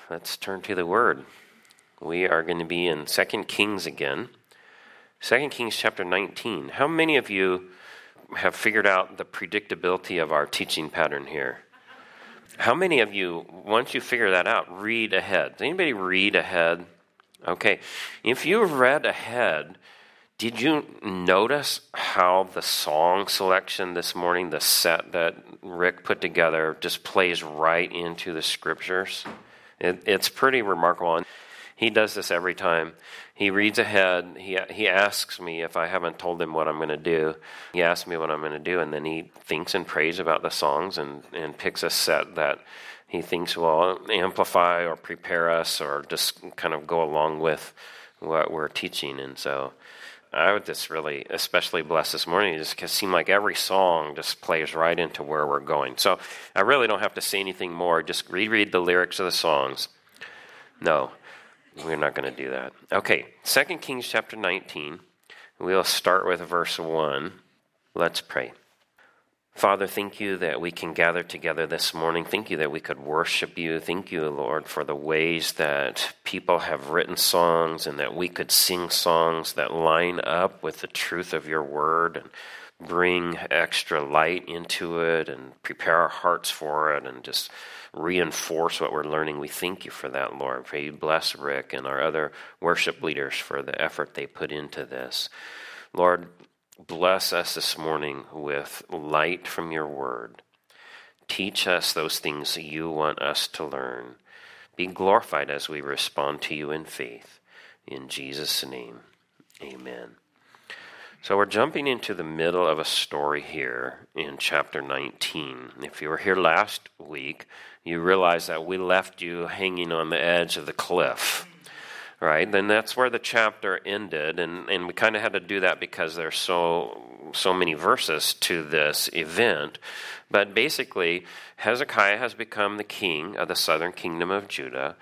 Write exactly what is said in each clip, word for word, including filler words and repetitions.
Let's turn to the Word. We are going to be in Second Kings again. Second Kings chapter nineteen. How many of you have figured out the predictability of our teaching pattern here? How many of you, once you figure that out, read ahead? Does anybody read ahead? Okay. If you read ahead, did you notice how the song selection this morning, the set that Rick put together, just plays right into the scriptures? It, it's pretty remarkable. And he does this every time. He reads ahead. He he asks me if I haven't told him what I'm going to do. He asks me what I'm going to do, and then he thinks and prays about the songs and, and picks a set that he thinks will amplify or prepare us or just kind of go along with what we're teaching. And so I would just really especially bless this morning. It just seemed like every song just plays right into where we're going. So I really don't have to say anything more. Just reread the lyrics of the songs. No, we're not going to do that. Okay, Second Kings chapter nineteen. We'll start with verse one. Let's pray. Father, thank you that we can gather together this morning. Thank you that we could worship you. Thank you, Lord, for the ways that people have written songs and that we could sing songs that line up with the truth of your word and bring extra light into it and prepare our hearts for it and just reinforce what we're learning. We thank you for that, Lord. Pray you bless Rick and our other worship leaders for the effort they put into this. Lord, bless us this morning with light from your word. Teach us those things that you want us to learn. Be glorified as we respond to you in faith. In Jesus' name, amen. So we're jumping into the middle of a story here in chapter nineteen. If you were here last week, you realize that we left you hanging on the edge of the cliff. Right, then that's where the chapter ended, and, and we kind of had to do that because there's so so many verses to this event. But basically, Hezekiah has become the king of the southern kingdom of Judah.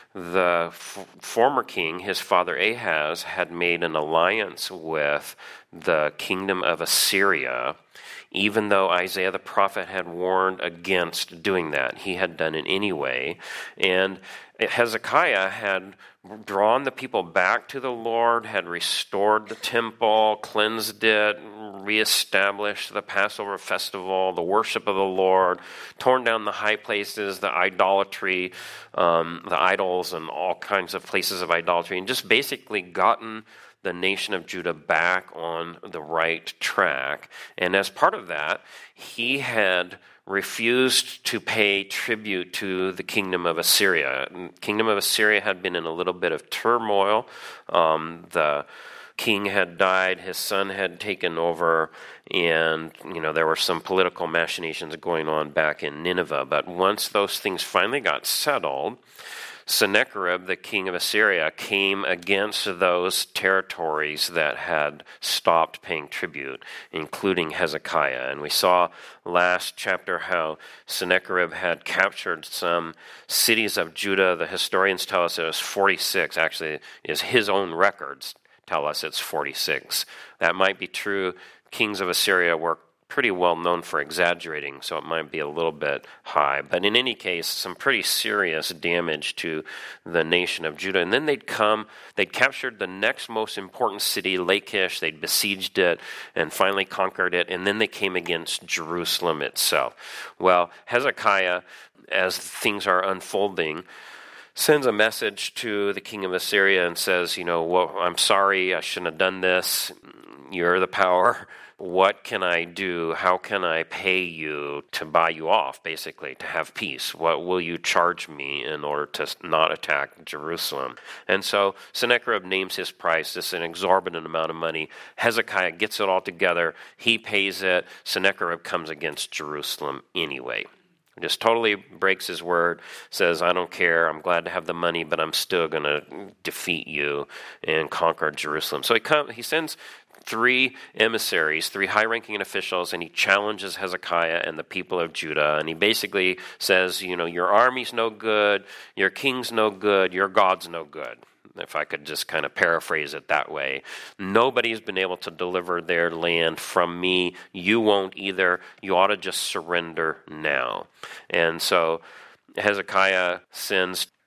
The f- former king, his father Ahaz, had made an alliance with the kingdom of Assyria, even though Isaiah the prophet had warned against doing that. He had done it anyway, and Hezekiah had drawn the people back to the Lord, had restored the temple, cleansed it, reestablished the Passover festival, the worship of the Lord, torn down the high places, the idolatry, um, the idols, and all kinds of places of idolatry, and just basically gotten the nation of Judah back on the right track. And as part of that, he had refused to pay tribute to the kingdom of Assyria. The kingdom of Assyria had been in a little bit of turmoil. Um, the king had died, his son had taken over, and you know there were some political machinations going on back in Nineveh. But once those things finally got settled, Sennacherib, the king of Assyria, came against those territories that had stopped paying tribute, including Hezekiah. And we saw last chapter how Sennacherib had captured some cities of Judah. The historians tell us it was forty-six. Actually, is his own records tell us it's forty-six. That might be true. Kings of Assyria were pretty well known for exaggerating, so it might be a little bit high. But in any case, some pretty serious damage to the nation of Judah. And then they'd come, they'd captured the next most important city, Lachish, they'd besieged it and finally conquered it, and then they came against Jerusalem itself. Well, Hezekiah, as things are unfolding, sends a message to the king of Assyria and says, you know, well, I'm sorry, I shouldn't have done this. You're the power. What can I do? How can I pay you to buy you off, basically, to have peace? What will you charge me in order to not attack Jerusalem? And so Sennacherib names his price. It's an exorbitant amount of money. Hezekiah gets it all together. He pays it. Sennacherib comes against Jerusalem anyway. Just totally breaks his word, says, I don't care, I'm glad to have the money, but I'm still going to defeat you and conquer Jerusalem. So he come, he sends three emissaries, three high-ranking officials, and he challenges Hezekiah and the people of Judah. And he basically says, you know, your army's no good, your king's no good, your God's no good. If I could just kind of paraphrase it that way. Nobody's been able to deliver their land from me. You won't either. You ought to just surrender now. And so Hezekiah sends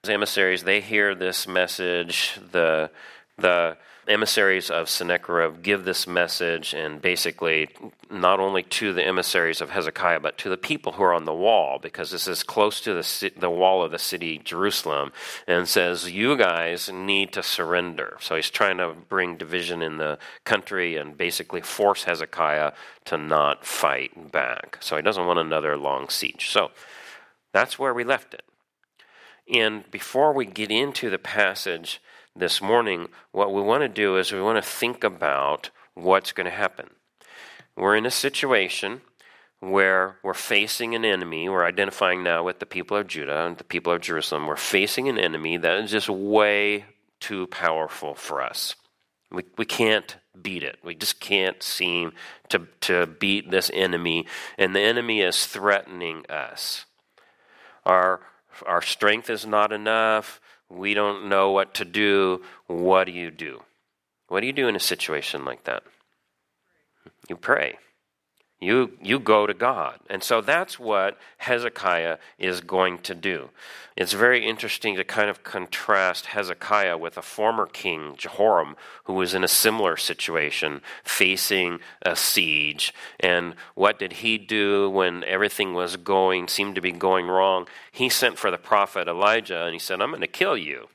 emissaries, they hear this message. The the emissaries of Sennacherib give this message, and basically not only to the emissaries of Hezekiah, but to the people who are on the wall, because this is close to the the wall of the city, Jerusalem, and says, you guys need to surrender. So he's trying to bring division in the country and basically force Hezekiah to not fight back. So he doesn't want another long siege. So that's where we left it. And before we get into the passage this morning, what we want to do is we want to think about what's going to happen. We're in a situation where we're facing an enemy. We're identifying now with the people of Judah and the people of Jerusalem. We're facing an enemy that is just way too powerful for us. We we can't beat it. We just can't seem to, to beat this enemy, and the enemy is threatening us. Our our strength is not enough. We don't know what to do. What do you do? What do you do in a situation like that? You pray. You you go to God. And so that's what Hezekiah is going to do. It's very interesting to kind of contrast Hezekiah with a former king, Jehoram, who was in a similar situation, facing a siege. And what did he do when everything was going, seemed to be going wrong? He sent for the prophet Elijah, and he said, I'm going to kill you.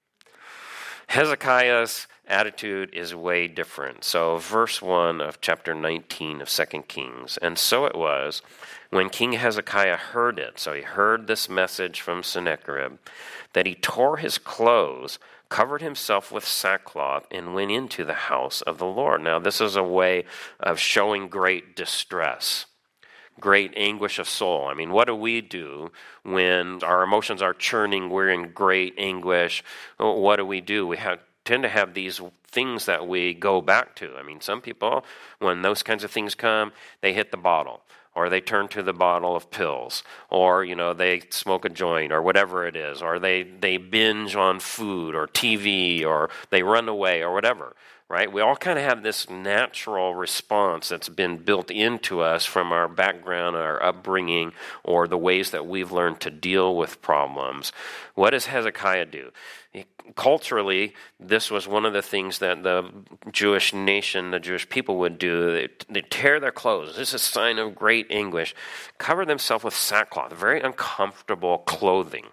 Hezekiah's attitude is way different. So verse one of chapter nineteen of Second Kings. And so it was, when King Hezekiah heard it, so he heard this message from Sennacherib, that he tore his clothes, covered himself with sackcloth, and went into the house of the Lord. Now this is a way of showing great distress, great anguish of soul. I mean, what do we do when our emotions are churning? We're in great anguish. What do we do? We have tend to have these things that we go back to. I mean, some people, when those kinds of things come, they hit the bottle, or they turn to the bottle of pills, or, you know, they smoke a joint, or whatever it is, or they, they binge on food, or T V, or they run away, or whatever, right? We all kind of have this natural response that's been built into us from our background, our upbringing, or the ways that we've learned to deal with problems. What does Hezekiah do? He, culturally, this was one of the things that the Jewish nation, the Jewish people would do. They, they tear their clothes. This is a sign of great anguish. Cover themselves with sackcloth, very uncomfortable clothing.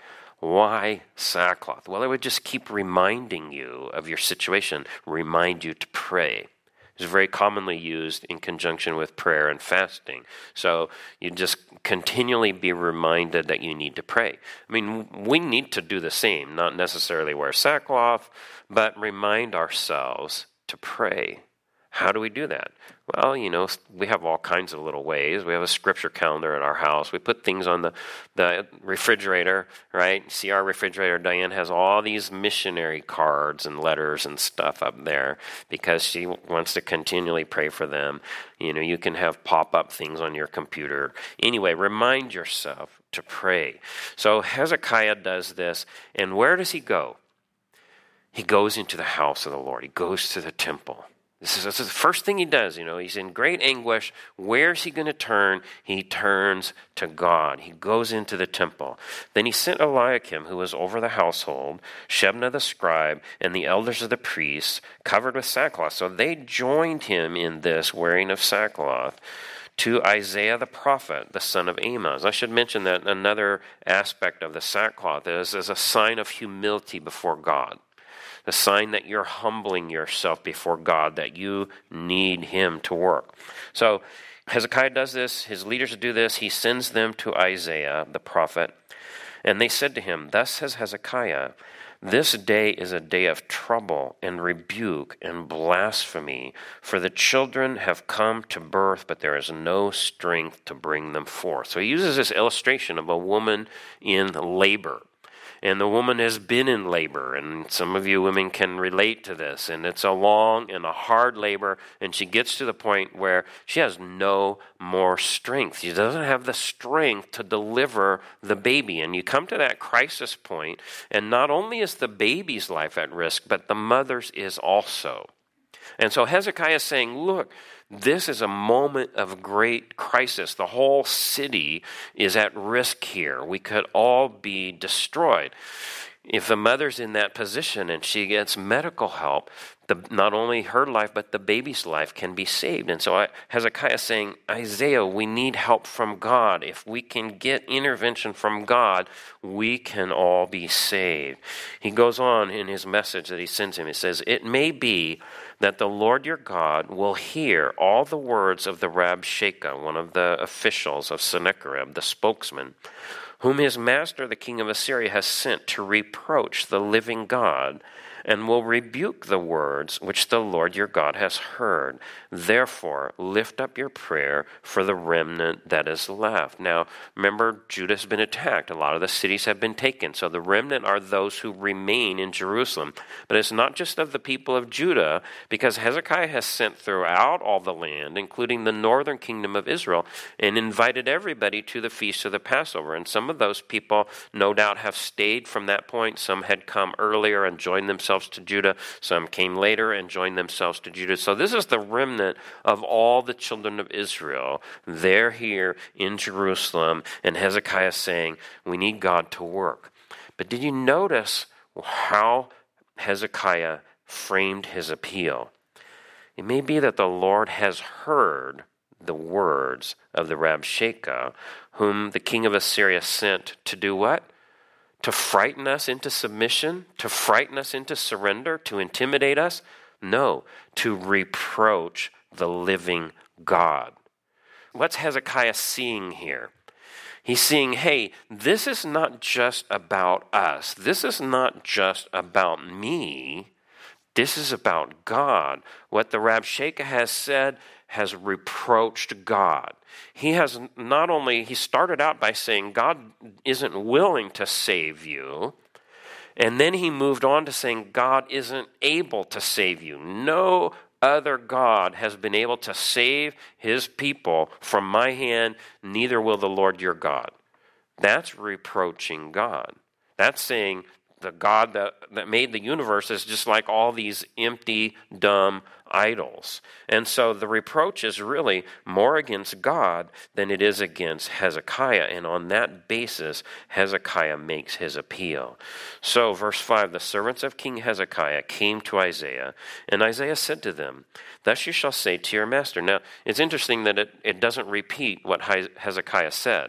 Why sackcloth? Well, it would just keep reminding you of your situation, remind you to pray. It's very commonly used in conjunction with prayer and fasting. So you just continually be reminded that you need to pray. I mean, we need to do the same, not necessarily wear sackcloth, but remind ourselves to pray. How do we do that? Well, you know, we have all kinds of little ways. We have a scripture calendar at our house. We put things on the, the refrigerator, right? See our refrigerator, Diane has all these missionary cards and letters and stuff up there because she wants to continually pray for them. You know, you can have pop-up things on your computer. Anyway, remind yourself to pray. So Hezekiah does this, and where does he go? He goes into the house of the Lord. He goes to the temple. This is, this is the first thing he does. You know, he's in great anguish. Where's he going to turn? He turns to God. He goes into the temple. Then he sent Eliakim, who was over the household, Shebna the scribe, and the elders of the priests, covered with sackcloth. So they joined him in this wearing of sackcloth, to Isaiah the prophet, the son of Amoz. I should mention that another aspect of the sackcloth is as a sign of humility before God. A sign that you're humbling yourself before God, that you need him to work. So Hezekiah does this. His leaders do this. He sends them to Isaiah, the prophet. And they said to him, thus says Hezekiah, this day is a day of trouble and rebuke and blasphemy, for the children have come to birth, but there is no strength to bring them forth. So he uses this illustration of a woman in labor. And the woman has been in labor, and some of you women can relate to this, and it's a long and a hard labor, and she gets to the point where she has no more strength. She doesn't have the strength to deliver the baby, and you come to that crisis point, and not only is the baby's life at risk, but the mother's is also. And so Hezekiah is saying, look, this is a moment of great crisis. The whole city is at risk here. We could all be destroyed. If the mother's in that position and she gets medical help, the, not only her life, but the baby's life can be saved. And so I, Hezekiah is saying, Isaiah, we need help from God. If we can get intervention from God, we can all be saved. He goes on in his message that he sends him. He says, it may be that the Lord your God will hear all the words of the Rabshakeh, one of the officials of Sennacherib, the spokesman, whom his master, the king of Assyria, has sent to reproach the living God, and will rebuke the words which the Lord your God has heard. Therefore, lift up your prayer for the remnant that is left. Now, remember, Judah has been attacked. A lot of the cities have been taken. So the remnant are those who remain in Jerusalem. But it's not just of the people of Judah, because Hezekiah has sent throughout all the land, including the northern kingdom of Israel, and invited everybody to the feast of the Passover. And some of those people, no doubt, have stayed from that point. Some had come earlier and joined themselves to Judah. Some came later and joined themselves to Judah. So this is the remnant of all the children of Israel. They're here in Jerusalem, and Hezekiah is saying, we need God to work. But did you notice how Hezekiah framed his appeal? It may be that the Lord has heard the words of the Rabshakeh, whom the king of Assyria sent to do what? To frighten us into submission? To frighten us into surrender? To intimidate us? No, to reproach the living God. What's Hezekiah seeing here? He's seeing, hey, this is not just about us. This is not just about me. This is about God. What the Rabshakeh has said has reproached God. He has not only, he started out by saying God isn't willing to save you, and then he moved on to saying God isn't able to save you. No other God has been able to save his people from my hand, neither will the Lord your God. That's reproaching God. That's saying the God that, that made the universe is just like all these empty, dumb idols. And so the reproach is really more against God than it is against Hezekiah. And on that basis, Hezekiah makes his appeal. So verse five, the servants of King Hezekiah came to Isaiah, and Isaiah said to them, thus you shall say to your master. Now, it's interesting that it, it doesn't repeat what Hezekiah said.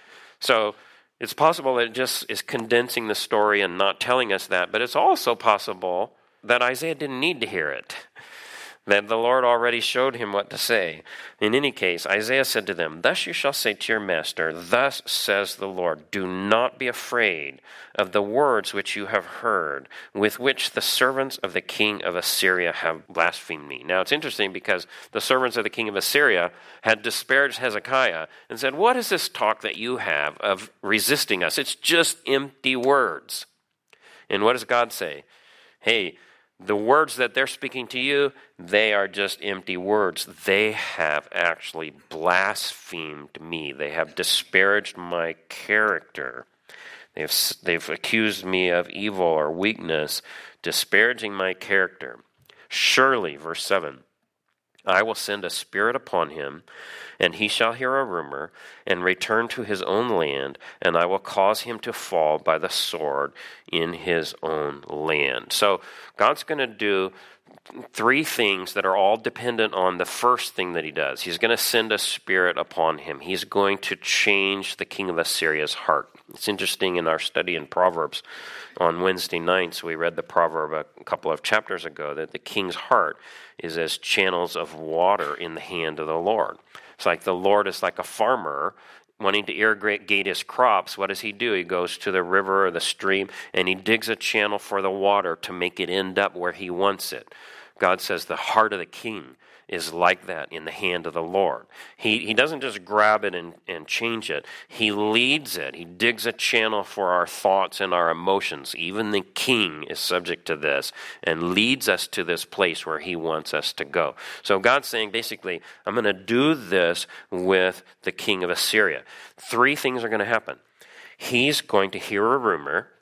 So it's possible that it just is condensing the story and not telling us that, but it's also possible that Isaiah didn't need to hear it, that the Lord already showed him what to say. In any case, Isaiah said to them, thus you shall say to your master, thus says the Lord, do not be afraid of the words which you have heard, with which the servants of the king of Assyria have blasphemed me. Now it's interesting because the servants of the king of Assyria had disparaged Hezekiah and said, what is this talk that you have of resisting us? It's just empty words. And what does God say? Hey, the words that they're speaking to you, they are just empty words. They have actually blasphemed me. They have disparaged my character. They've, they've accused me of evil or weakness, disparaging my character. Surely, verse seven, I will send a spirit upon him, and he shall hear a rumor, and return to his own land, and I will cause him to fall by the sword in his own land. So God's going to do three things that are all dependent on the first thing that he does. He's going to send a spirit upon him. He's going to change the king of Assyria's heart. It's interesting, in our study in Proverbs on Wednesday nights, we read the proverb a couple of chapters ago that the king's heart is as channels of water in the hand of the Lord. It's like the Lord is like a farmer wanting to irrigate his crops. What does he do? He goes to the river or the stream and he digs a channel for the water to make it end up where he wants it. God says the heart of the king is like that in the hand of the Lord. He he doesn't just grab it and, and change it. He leads it. He digs a channel for our thoughts and our emotions. Even the king is subject to this and leads us to this place where he wants us to go. So God's saying, basically, I'm going to do this with the king of Assyria. Three things are going to happen. He's going to hear a rumor.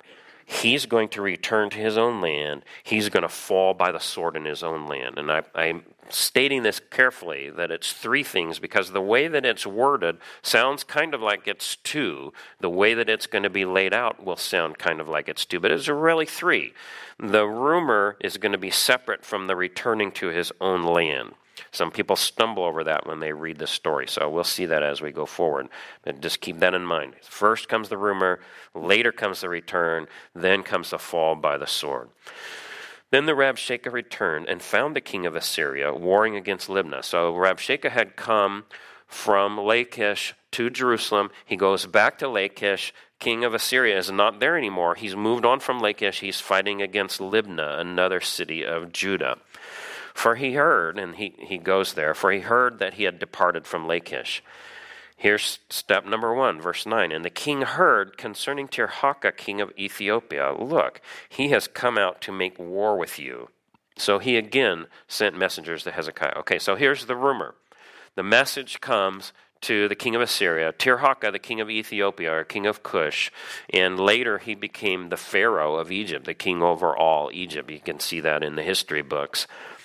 he's going to return to his own land. He's going to fall by the sword in his own land. And I, I'm stating this carefully, that it's three things, because the way that it's worded sounds kind of like it's two. The way that it's going to be laid out will sound kind of like it's two, but it's really three. The rumor is going to be separate from the returning to his own land. Some people stumble over that when they read this story, so we'll see that as we go forward. But just keep that in mind. First comes the rumor, later comes the return, then comes the fall by the sword. Then the Rabshakeh returned and found the king of Assyria warring against Libnah. So Rabshakeh had come from Lachish to Jerusalem. He goes back to Lachish. King of Assyria is not there anymore. He's moved on from Lachish. He's fighting against Libnah, another city of Judah. For he heard, and he, he goes there, for he heard that he had departed from Lachish. Here's step number one, verse nine. And the king heard concerning Tirhakah, king of Ethiopia, look, he has come out to make war with you. So he again sent messengers to Hezekiah. Okay, so here's the rumor. The message comes to the king of Assyria, Tirhakah, the king of Ethiopia, or king of Cush, and later he became the Pharaoh of Egypt, the king over all Egypt. You can see that in the history books.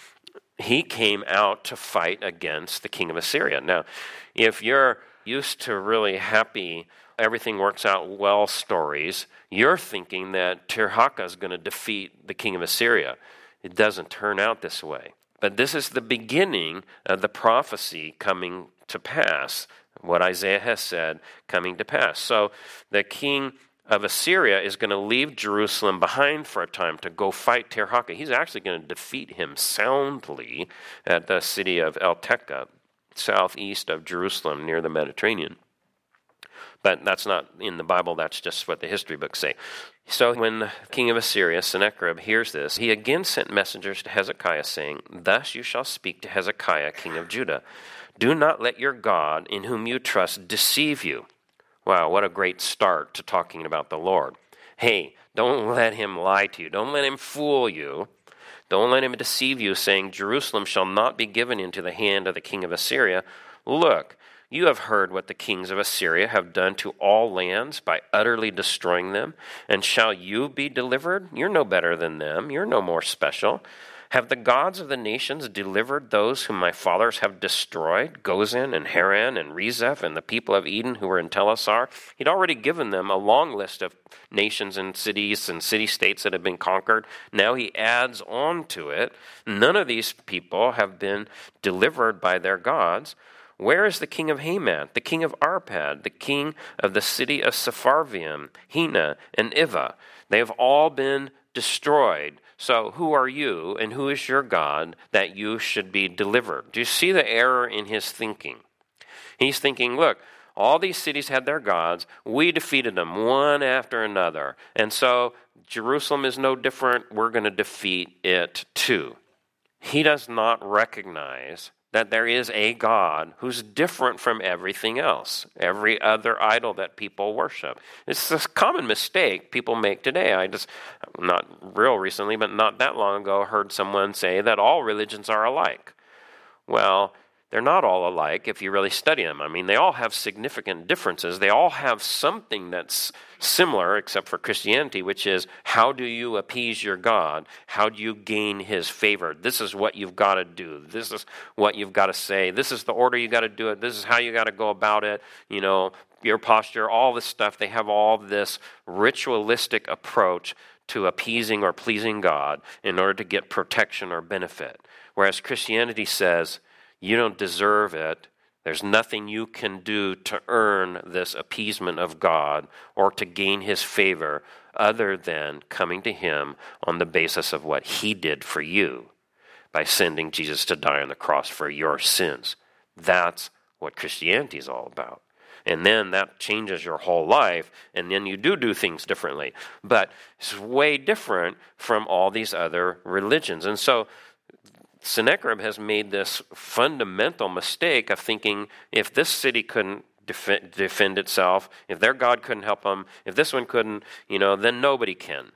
He came out to fight against the king of Assyria. Now, if you're used to really happy, everything works out well stories, you're thinking that Tirhakah is going to defeat the king of Assyria. It doesn't turn out this way. But this is the beginning of the prophecy coming to pass, what Isaiah has said coming to pass. So the king of Assyria is going to leave Jerusalem behind for a time to go fight Tirhakah. He's actually going to defeat him soundly at the city of El-Tekah, southeast of Jerusalem, near the Mediterranean. But that's not in the Bible, that's just what the history books say. So when the king of Assyria, Sennacherib, hears this, he again sent messengers to Hezekiah, saying, Thus you shall speak to Hezekiah, king of Judah. Do not let your God, in whom you trust, deceive you. Wow, what a great start to talking about the Lord. Hey, don't let him lie to you. Don't let him fool you. Don't let him deceive you, saying, Jerusalem shall not be given into the hand of the king of Assyria. Look, you have heard what the kings of Assyria have done to all lands by utterly destroying them. And shall you be delivered? You're no better than them. You're no more special. Have the gods of the nations delivered those whom my fathers have destroyed, Gozan and Haran and Rezeph and the people of Eden who were in Telassar? He'd already given them a long list of nations and cities and city-states that have been conquered. Now he adds on to it, none of these people have been delivered by their gods. Where is the king of Hamath, the king of Arpad, the king of the city of Sepharvaim, Hena, and Ivah? They have all been destroyed. So who are you and who is your God that you should be delivered? Do you see the error in his thinking? He's thinking, look, all these cities had their gods. We defeated them one after another. And so Jerusalem is no different. We're going to defeat it too. He does not recognize that there is a God who's different from everything else, every other idol that people worship. It's a common mistake people make today. I just, not real recently, but not that long ago, heard someone say that all religions are alike. Well, they're not all alike if you really study them. I mean, they all have significant differences. They all have something that's similar, except for Christianity, which is, how do you appease your God? How do you gain his favor? This is what you've got to do. This is what you've got to say. This is the order you got to do it. This is how you got to go about it. You know, your posture, all this stuff. They have all this ritualistic approach to appeasing or pleasing God in order to get protection or benefit. Whereas Christianity says, you don't deserve it. There's nothing you can do to earn this appeasement of God or to gain his favor other than coming to him on the basis of what he did for you by sending Jesus to die on the cross for your sins. That's what Christianity is all about. And then that changes your whole life, and then you do do things differently. But it's way different from all these other religions. And so Sennacherib has made this fundamental mistake of thinking, if this city couldn't defend, defend itself, if their God couldn't help them, if this one couldn't, you know, then nobody can.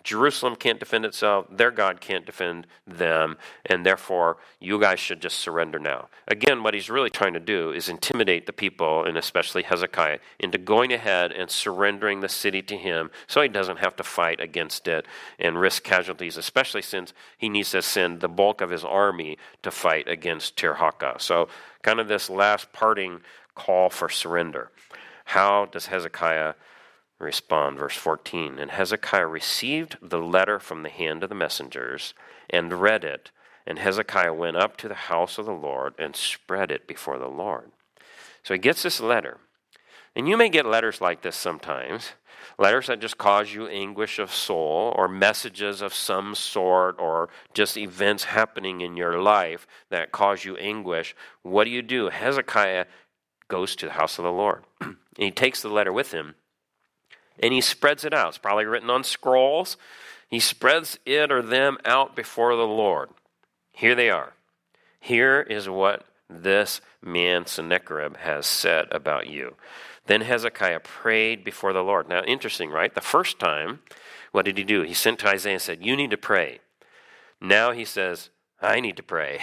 Jerusalem can't defend itself. Their God can't defend them. And therefore, you guys should just surrender now. Again, what he's really trying to do is intimidate the people, and especially Hezekiah, into going ahead and surrendering the city to him so he doesn't have to fight against it and risk casualties, especially since he needs to send the bulk of his army to fight against Tirhakah. So kind of this last parting call for surrender. How does Hezekiah respond? Verse fourteen, and Hezekiah received the letter from the hand of the messengers and read it. And Hezekiah went up to the house of the Lord and spread it before the Lord. So he gets this letter. And you may get letters like this sometimes. Letters that just cause you anguish of soul, or messages of some sort, or just events happening in your life that cause you anguish. What do you do? Hezekiah goes to the house of the Lord. And he takes the letter with him. And he spreads it out. It's probably written on scrolls. He spreads it or them out before the Lord. Here they are. Here is what this man Sennacherib has said about you. Then Hezekiah prayed before the Lord. Now, interesting, right? The first time, what did he do? He sent to Isaiah and said, you need to pray. Now he says, I need to pray.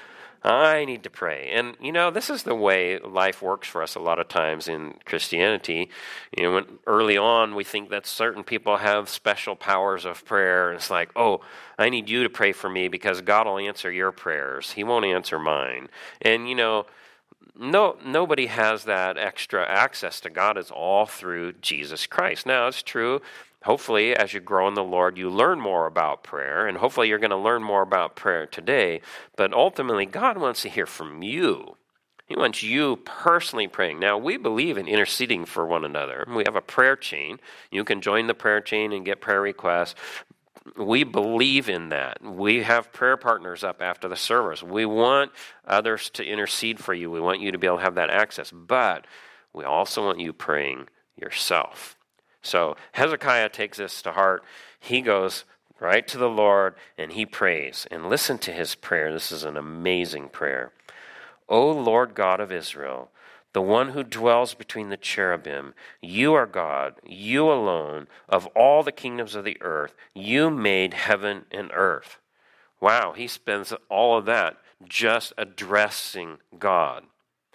I need to pray. And, you know, this is the way life works for us a lot of times in Christianity. You know, when early on we think that certain people have special powers of prayer. And it's like, oh, I need you to pray for me because God will answer your prayers. He won't answer mine. And, you know, no, nobody has that extra access to God. It's all through Jesus Christ. Now, it's true. Hopefully, as you grow in the Lord, you learn more about prayer, and hopefully you're going to learn more about prayer today. But ultimately, God wants to hear from you. He wants you personally praying. Now, we believe in interceding for one another. We have a prayer chain. You can join the prayer chain and get prayer requests. We believe in that. We have prayer partners up after the service. We want others to intercede for you. We want you to be able to have that access. But we also want you praying yourself. So Hezekiah takes this to heart. He goes right to the Lord and he prays. And listen to his prayer. This is an amazing prayer. O Lord God of Israel, the one who dwells between the cherubim, you are God, you alone, of all the kingdoms of the earth. You made heaven and earth. Wow, he spends all of that just addressing God.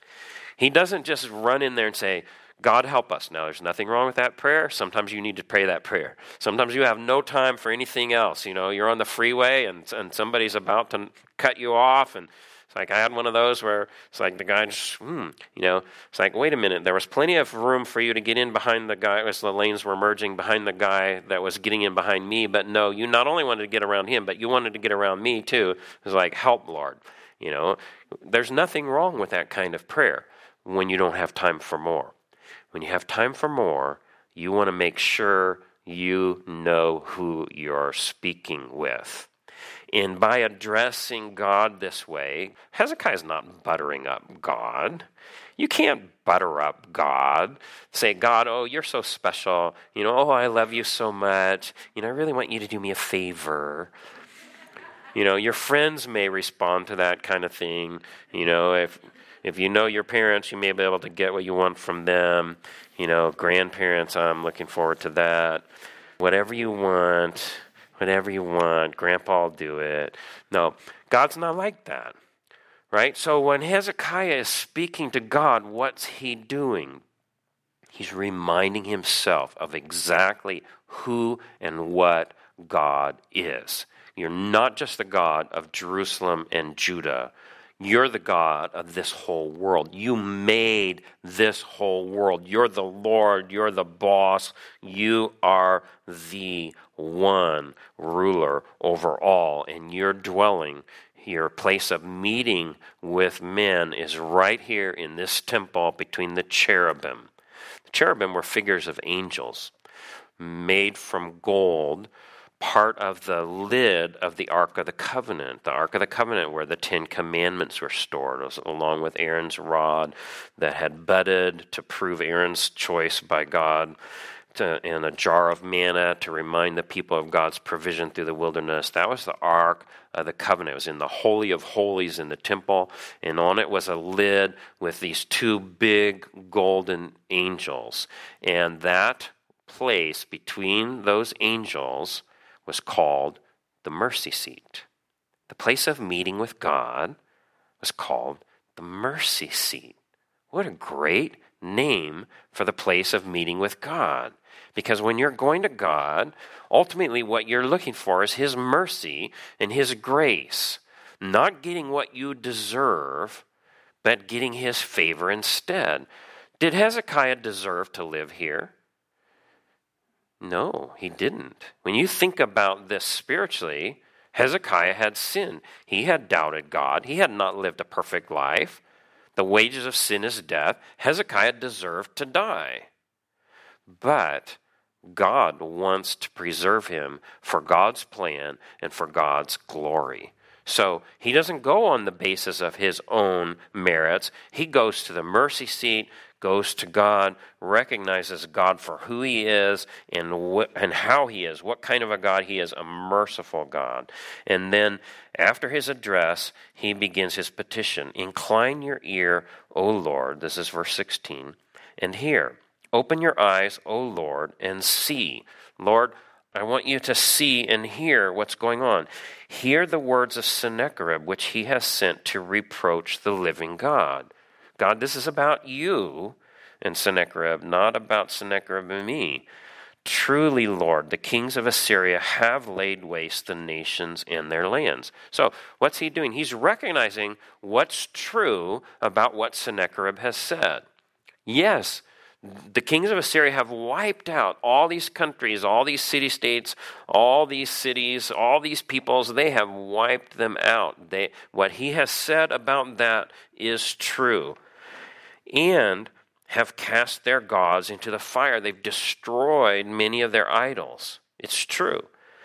He doesn't just run in there and say, God help us. Now, there's nothing wrong with that prayer. Sometimes you need to pray that prayer. Sometimes you have no time for anything else. You know, you're on the freeway and, and somebody's about to cut you off. And it's like, I had one of those where it's like the guy just, hmm, you know, it's like, wait a minute. There was plenty of room for you to get in behind the guy as the lanes were merging behind the guy that was getting in behind me. But no, you not only wanted to get around him, but you wanted to get around me too. It was like, help, Lord. You know, there's nothing wrong with that kind of prayer when you don't have time for more. When you have time for more, you want to make sure you know who you're speaking with. And by addressing God this way, Hezekiah's not buttering up God. You can't butter up God. Say, God, oh, you're so special. You know, oh, I love you so much. You know, I really want you to do me a favor. You know, your friends may respond to that kind of thing. You know, if... If you know your parents, you may be able to get what you want from them. You know, grandparents, I'm looking forward to that. Whatever you want, whatever you want, Grandpa will do it. No, God's not like that, right? So when Hezekiah is speaking to God, what's he doing? He's reminding himself of exactly who and what God is. You're not just the God of Jerusalem and Judah. You're the God of this whole world. You made this whole world. You're the Lord. You're the boss. You are the one ruler over all. And your dwelling, your place of meeting with men is right here in this temple between the cherubim. The cherubim were figures of angels made from gold, part of the lid of the Ark of the Covenant. The Ark of the Covenant where the Ten Commandments were stored, along with Aaron's rod that had budded to prove Aaron's choice by God, to, and a jar of manna to remind the people of God's provision through the wilderness. That was the Ark of the Covenant. It was in the Holy of Holies in the temple, and on it was a lid with these two big golden angels. And that place between those angels was called the mercy seat. The place of meeting with God was called the mercy seat. What a great name for the place of meeting with God. Because when you're going to God, ultimately what you're looking for is His mercy and His grace. Not getting what you deserve, but getting His favor instead. Did Hezekiah deserve to live here? No, he didn't. When you think about this spiritually, Hezekiah had sinned. He had doubted God. He had not lived a perfect life. The wages of sin is death. Hezekiah deserved to die. But God wants to preserve him for God's plan and for God's glory. So he doesn't go on the basis of his own merits. He goes to the mercy seat, goes to God, recognizes God for who He is and wh- and how He is, what kind of a God He is, a merciful God. And then after his address, he begins his petition. Incline your ear, O Lord, this is verse sixteen, and hear. Open your eyes, O Lord, and see. Lord, I want you to see and hear what's going on. Hear the words of Sennacherib, which he has sent to reproach the living God. God, this is about you and Sennacherib, not about Sennacherib and me. Truly, Lord, the kings of Assyria have laid waste the nations and their lands. So what's he doing? He's recognizing what's true about what Sennacherib has said. Yes, the kings of Assyria have wiped out all these countries, all these city-states, all these cities, all these peoples. They have wiped them out. They, what he has said about that is true. And have cast their gods into the fire. They've destroyed many of their idols. It's true.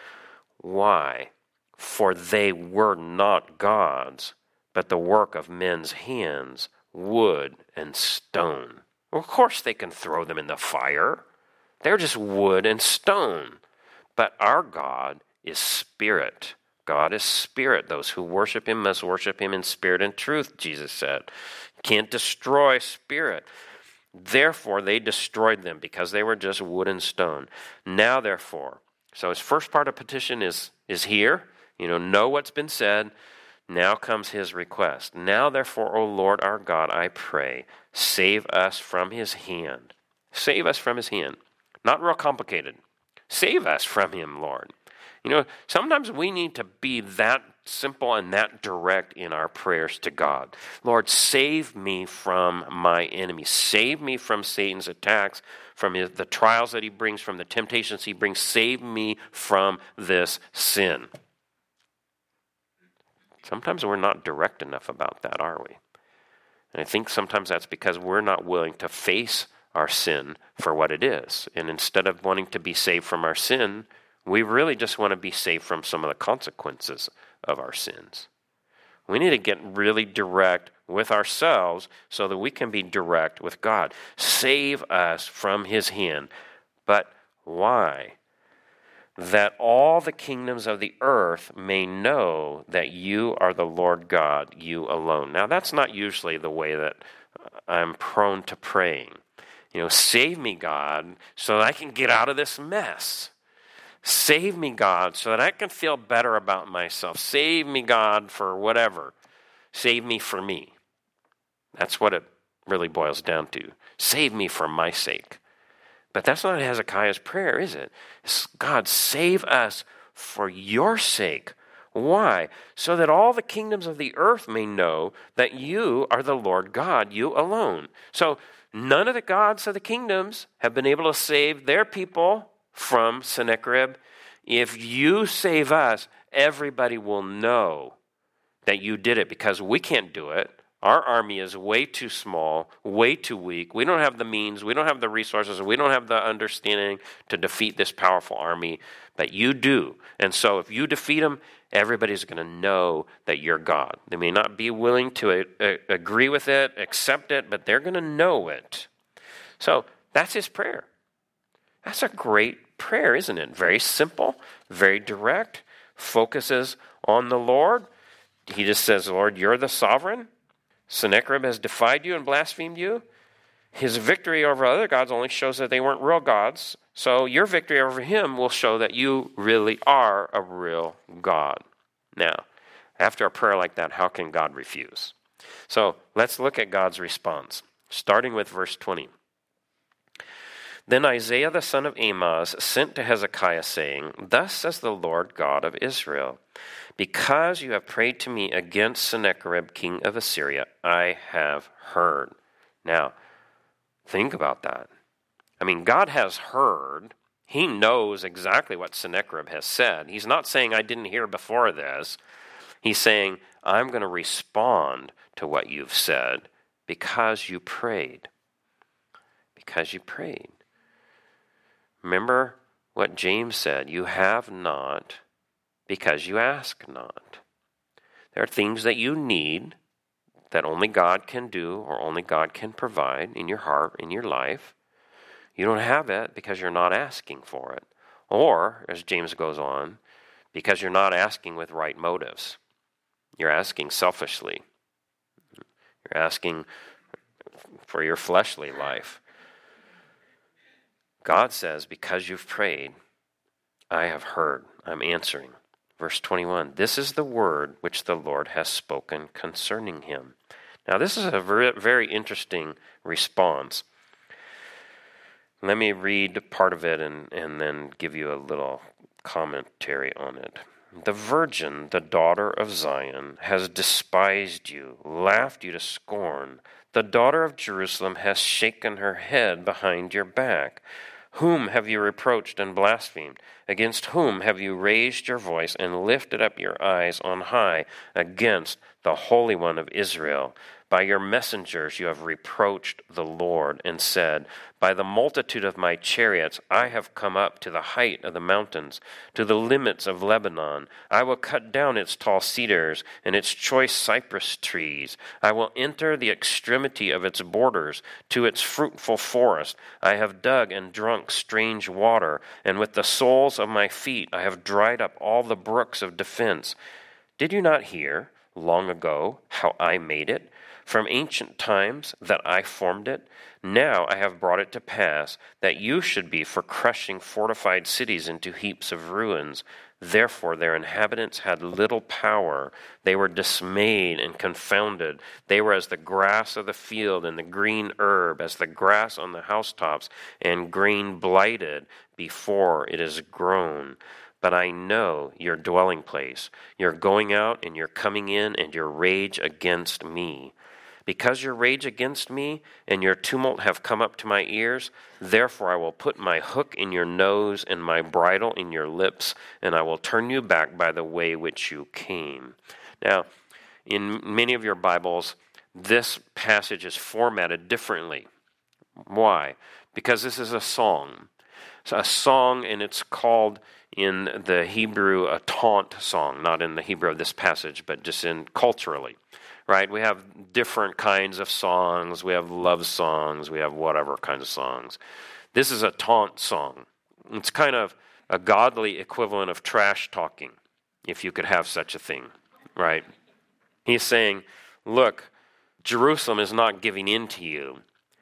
Why? For they were not gods, but the work of men's hands, wood and stone. Well, of course they can throw them in the fire. They're just wood and stone. But our God is spirit. God is spirit. Those who worship Him must worship Him in spirit and truth, Jesus said. Can't destroy spirit. Therefore, they destroyed them because they were just wood and stone. Now, therefore, so his first part of petition is, is here. You know, know what's been said. Now comes his request. Now, therefore, O Lord our God, I pray, save us from his hand. Save us from his hand. Not real complicated. Save us from him, Lord. You know, sometimes we need to be that simple and that direct in our prayers to God. Lord, save me from my enemies. Save me from Satan's attacks, from his, the trials that he brings, from the temptations he brings. Save me from this sin. Sometimes we're not direct enough about that, are we? And I think sometimes that's because we're not willing to face our sin for what it is. And instead of wanting to be saved from our sin, we really just want to be saved from some of the consequences of our sins. We need to get really direct with ourselves so that we can be direct with God. Save us from his hand. But why? That all the kingdoms of the earth may know that you are the Lord God, you alone. Now, that's not usually the way that I'm prone to praying. You know, save me, God, so that I can get out of this mess. Save me, God, so that I can feel better about myself. Save me, God, for whatever. Save me for me. That's what it really boils down to. Save me for my sake. But that's not Hezekiah's prayer, is it? It's, God, save us for your sake. Why? So that all the kingdoms of the earth may know that you are the Lord God, you alone. So none of the gods of the kingdoms have been able to save their people from Sennacherib. If you save us, everybody will know that you did it, because we can't do it. Our army is way too small, way too weak. We don't have the means, we don't have the resources, we don't have the understanding to defeat this powerful army, but you do. And so if you defeat them, everybody's going to know that you're God. They may not be willing to a, a, agree with it, accept it, but they're going to know it. So that's his prayer. That's a great prayer, isn't it? Very simple, very direct, focuses on the Lord. He just says, Lord, you're the sovereign. Sennacherib has defied you and blasphemed you. His victory over other gods only shows that they weren't real gods. So your victory over him will show that you really are a real God. Now, after a prayer like that, how can God refuse? So let's look at God's response, starting with verse twenty. Then Isaiah the son of Amoz sent to Hezekiah, saying, Thus says the Lord God of Israel, because you have prayed to me against Sennacherib, king of Assyria, I have heard. Now, think about that. I mean, God has heard. He knows exactly what Sennacherib has said. He's not saying, I didn't hear before this. He's saying, I'm going to respond to what you've said because you prayed. Because you prayed. Remember what James said, you have not because you ask not. There are things that you need that only God can do or only God can provide in your heart, in your life. You don't have it because you're not asking for it. Or, as James goes on, because you're not asking with right motives. You're asking selfishly. You're asking for your fleshly life. God says, because you've prayed, I have heard. I'm answering. Verse twenty-one, this is the word which the Lord has spoken concerning him. Now, this is a very, very interesting response. Let me read part of it and, and then give you a little commentary on it. The virgin, the daughter of Zion, has despised you, laughed you to scorn. The daughter of Jerusalem has shaken her head behind your back. Whom have you reproached and blasphemed? Against whom have you raised your voice and lifted up your eyes on high? Against the Holy One of Israel. By your messengers you have reproached the Lord and said, by the multitude of my chariots I have come up to the height of the mountains, to the limits of Lebanon. I will cut down its tall cedars and its choice cypress trees. I will enter the extremity of its borders, to its fruitful forest. I have dug and drunk strange water, and with the soles of my feet I have dried up all the brooks of defense. Did you not hear long ago how I made it? From ancient times that I formed it? Now I have brought it to pass that you should be for crushing fortified cities into heaps of ruins. Therefore their inhabitants had little power. They were dismayed and confounded. They were as the grass of the field and the green herb, as the grass on the housetops, and grain blighted before it is grown. But I know your dwelling place, your going out and your coming in, and your rage against me. Because your rage against me and your tumult have come up to my ears, therefore I will put my hook in your nose and my bridle in your lips, and I will turn you back by the way which you came. Now, in many of your Bibles, this passage is formatted differently. Why? Because this is a song. It's a song, and it's called in the Hebrew a taunt song, not in the Hebrew of this passage, but just in culturally. Right? We have different kinds of songs. We have love songs. We have whatever kinds of songs. This is a taunt song. It's kind of a godly equivalent of trash talking, if you could have such a thing. Right? He's saying, look, Jerusalem is not giving in to you.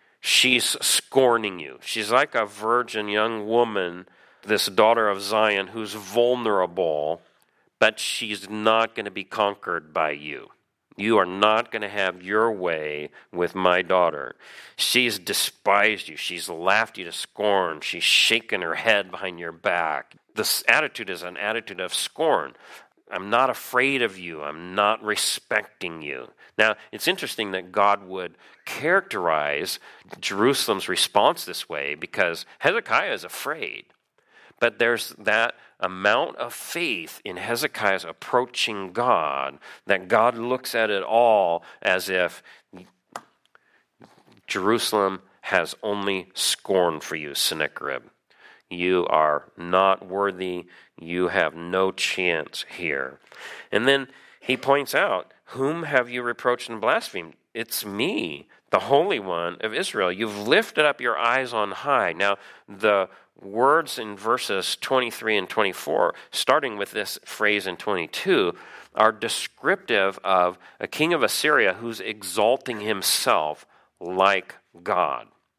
She's scorning you. She's like a virgin young woman, this daughter of Zion, who's vulnerable, but she's not going to be conquered by you. You are not going to have your way with my daughter. She's despised you. She's laughed you to scorn. She's shaken her head behind your back. This attitude is an attitude of scorn. I'm not afraid of you. I'm not respecting you. Now, it's interesting that God would characterize Jerusalem's response this way because Hezekiah is afraid. But there's that amount of faith in Hezekiah's approaching God that God looks at it all as if Jerusalem has only scorn for you, Sennacherib. You are not worthy. You have no chance here. And then he points out, whom have you reproached and blasphemed? It's me, the Holy One of Israel. You've lifted up your eyes on high. Now, the words in verses twenty-three and twenty-four, starting with this phrase in twenty-two, are descriptive of a king of Assyria who's exalting himself like God.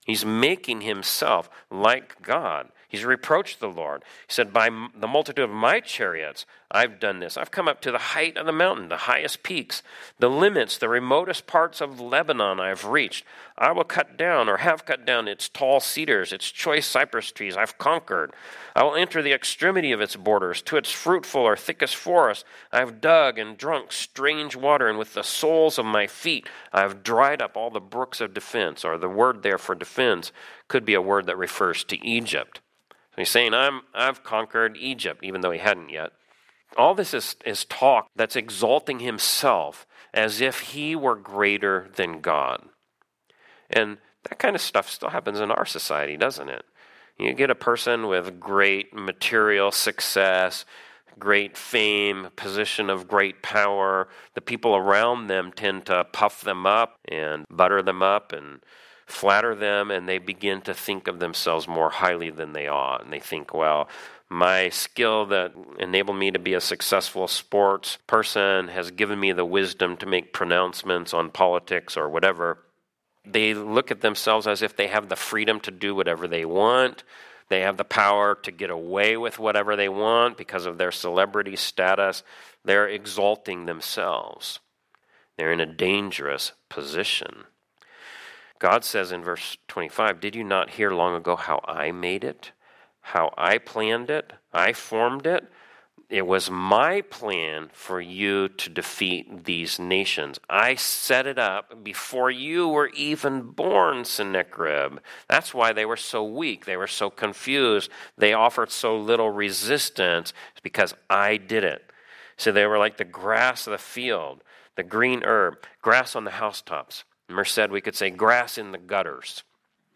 He's making himself like God. He's reproached the Lord. He said, by the multitude of my chariots, I've done this. I've come up to the height of the mountain, the highest peaks, the limits, the remotest parts of Lebanon I've reached. I will cut down or have cut down its tall cedars, its choice cypress trees I've conquered. I will enter the extremity of its borders, to its fruitful or thickest forest. I have dug and drunk strange water, and with the soles of my feet I have dried up all the brooks of defense, or the word there for defense could be a word that refers to Egypt. So he's saying, I'm, I've conquered Egypt, even though he hadn't yet. All this is, is talk that's exalting himself as if he were greater than God. And that kind of stuff still happens in our society, doesn't it? You get a person with great material success, great fame, position of great power. The people around them tend to puff them up and butter them up and flatter them, and they begin to think of themselves more highly than they ought. And they think, well, my skill that enabled me to be a successful sports person has given me the wisdom to make pronouncements on politics or whatever. They look at themselves as if they have the freedom to do whatever they want. They have the power to get away with whatever they want because of their celebrity status. They're exalting themselves. They're in a dangerous position. God says in verse twenty-five, did you not hear long ago how I made it? How I planned it? I formed it? It was my plan for you to defeat these nations. I set it up before you were even born, Sennacherib. That's why they were so weak. They were so confused. They offered so little resistance. It's because I did it. So they were like the grass of the field, the green herb, grass on the housetops. Merced, we could say grass in the gutters,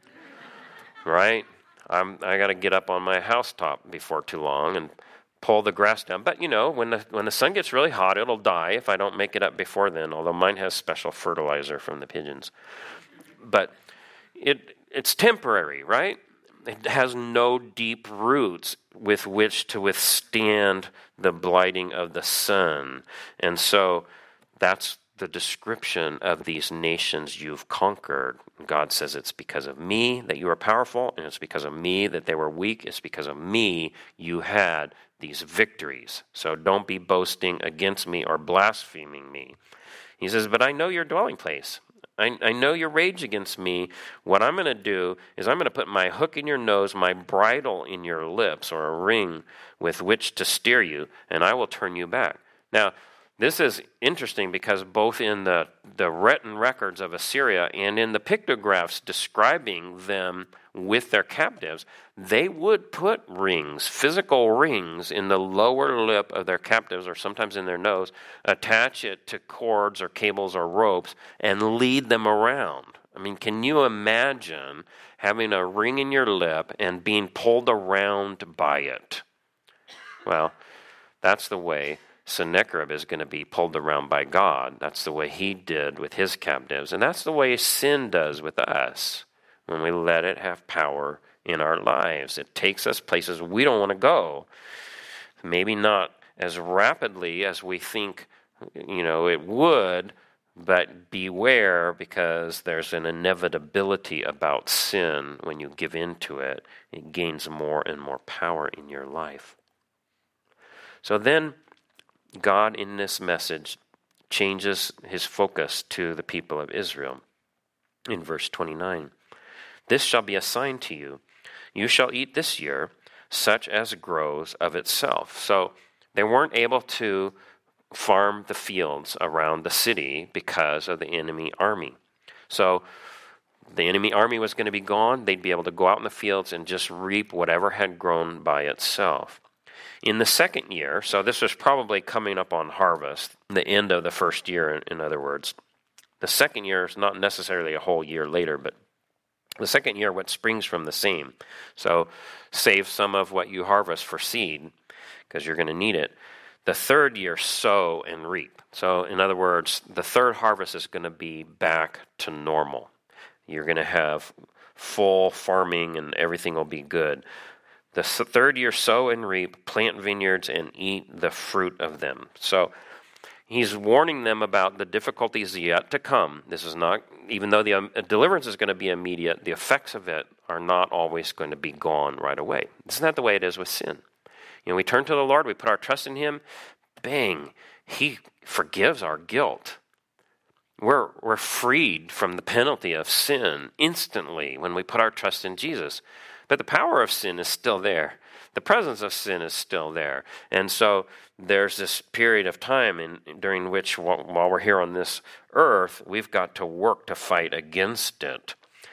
right? I'm, I got to get up on my housetop before too long and pull the grass down. But, you know, when the when the sun gets really hot, it'll die if I don't make it up before then, although mine has special fertilizer from the pigeons. But it it's temporary, right? It has no deep roots with which to withstand the blighting of the sun. And so that's the description of these nations you've conquered. God says it's because of me that you are powerful, and it's because of me that they were weak. It's because of me you had these victories. So don't be boasting against me or blaspheming me. He says, but I know your dwelling place. I, I know your rage against me. What I'm going to do is I'm going to put my hook in your nose, my bridle in your lips, or a ring with which to steer you, and I will turn you back. Now, this is interesting because both in the, the written records of Assyria and in the pictographs describing them with their captives, they would put rings, physical rings, in the lower lip of their captives, or sometimes in their nose, attach it to cords or cables or ropes, and lead them around. I mean, can you imagine having a ring in your lip and being pulled around by it? Well, that's the way Sennacherib is going to be pulled around by God. That's the way he did with his captives. And that's the way sin does with us when we let it have power in our lives. It takes us places we don't want to go. Maybe not as rapidly as we think, you know, it would, but beware, because there's an inevitability about sin. When you give in to it, it gains more and more power in your life. So then God in this message changes his focus to the people of Israel. In verse twenty-nine, this shall be a sign to you. You shall eat this year such as grows of itself. So they weren't able to farm the fields around the city because of the enemy army. So the enemy army was going to be gone. They'd be able to go out in the fields and just reap whatever had grown by itself. In the second year, so this was probably coming up on harvest, the end of the first year, in other words. The second year is not necessarily a whole year later, but the second year, what springs from the same. So save some of what you harvest for seed, because you're going to need it. The third year, sow and reap. So in other words, the third harvest is going to be back to normal. You're going to have full farming and everything will be good. The third year, sow and reap, plant vineyards, and eat the fruit of them. So He's warning them about the difficulties yet to come. This is not, even though the um, deliverance is going to be immediate, the effects of it are not always going to be gone right away. Isn't that the way it is with sin? You know, we turn to the Lord, we put our trust in him, bang, he forgives our guilt. We're, we're freed from the penalty of sin instantly when we put our trust in Jesus. But the power of sin is still there. The presence of sin is still there. And so there's this period of time in, during which, while, while we're here on this earth, we've got to work to fight against it.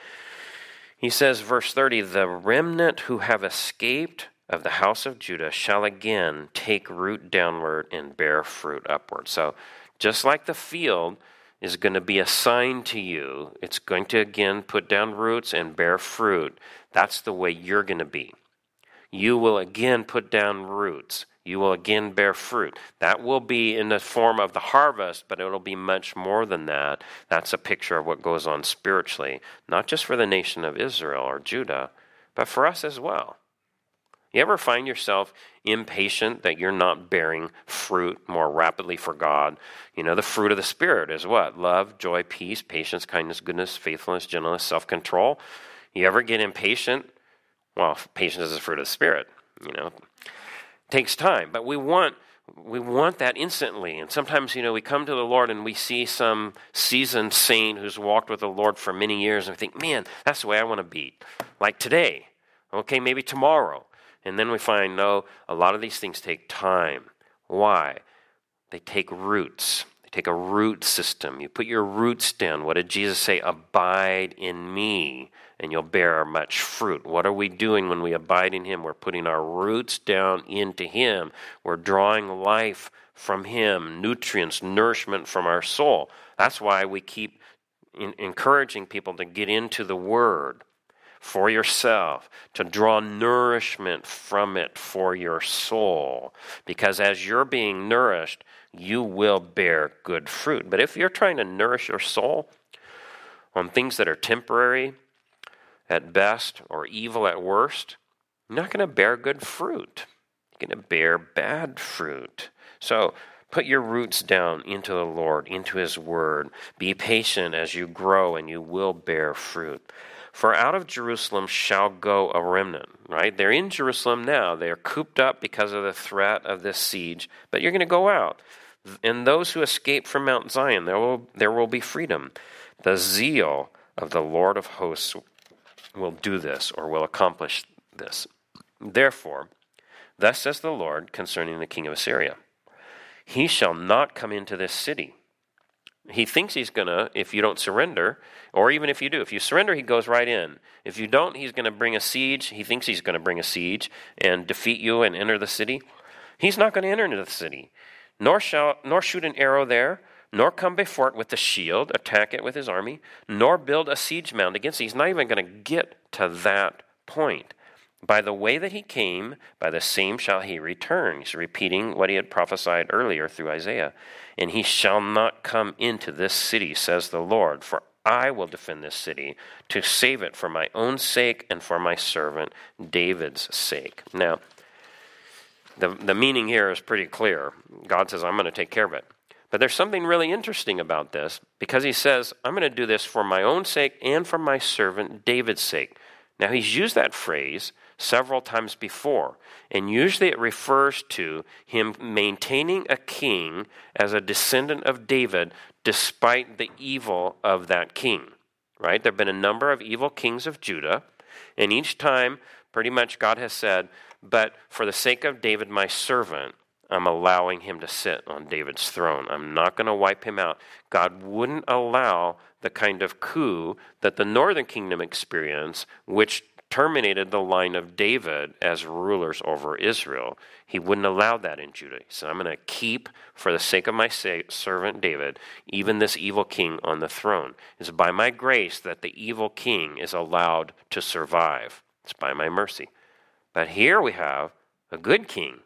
He says, verse thirty, the remnant who have escaped of the house of Judah shall again take root downward and bear fruit upward. So just like the field is going to be a sign to you, it's going to again put down roots and bear fruit. That's the way you're going to be. You will again put down roots. You will again bear fruit. That will be in the form of the harvest, but it'll be much more than that. That's a picture of what goes on spiritually, not just for the nation of Israel or Judah, but for us as well. You ever find yourself impatient that you're not bearing fruit more rapidly for God? You know, the fruit of the Spirit is what? Love, joy, peace, patience, kindness, goodness, faithfulness, gentleness, self-control. You ever get impatient? Well, patience is the fruit of the Spirit, you know. It takes time, but we want we want that instantly. And sometimes, you know, we come to the Lord and we see some seasoned saint who's walked with the Lord for many years, and we think, man, that's the way I want to be. Like today, okay, maybe tomorrow. And then we find, no, a lot of these things take time. Why? They take roots. They take a root system. You put your roots down. What did Jesus say? Abide in me, and you'll bear much fruit. What are we doing when we abide in him? We're putting our roots down into him. We're drawing life from him, nutrients, nourishment from our soul. That's why we keep in- encouraging people to get into the Word for yourself, to draw nourishment from it for your soul. Because as you're being nourished, you will bear good fruit. But if you're trying to nourish your soul on things that are temporary at best or evil at worst, you're not going to bear good fruit. You're going to bear bad fruit. So put your roots down into the Lord, into his word. Be patient as you grow, and you will bear fruit. For out of Jerusalem shall go a remnant, right? They're in Jerusalem now. They're cooped up because of the threat of this siege, but you're going to go out. And those who escape from Mount Zion, there will, there will be freedom. The zeal of the Lord of hosts will do this, or will accomplish this. Therefore, thus says the Lord concerning the king of Assyria, he shall not come into this city. He thinks he's going to, if you don't surrender, or even if you do. If you surrender, he goes right in. If you don't, he's going to bring a siege. He thinks he's going to bring a siege and defeat you and enter the city. He's not going to enter into the city, nor shall nor shoot an arrow there, nor come before it with the shield, attack it with his army, nor build a siege mound against it. He's not even going to get to that point. By the way that he came, by the same shall he return. He's repeating what he had prophesied earlier through Isaiah. And he shall not come into this city, says the Lord, for I will defend this city to save it for my own sake and for my servant David's sake. Now, the, the meaning here is pretty clear. God says, I'm going to take care of it. But there's something really interesting about this, because he says, I'm going to do this for my own sake and for my servant David's sake. Now, he's used that phrase several times before, and usually it refers to him maintaining a king as a descendant of David despite the evil of that king, right? There have been a number of evil kings of Judah, and each time, pretty much God has said, but for the sake of David, my servant, I'm allowing him to sit on David's throne. I'm not going to wipe him out. God wouldn't allow the kind of coup that the northern kingdom experienced, which terminated the line of David as rulers over Israel. He wouldn't allow that in Judah. He said, I'm going to keep, for the sake of my servant David, even this evil king on the throne. It's by my grace that the evil king is allowed to survive. It's by my mercy. But here we have a good king,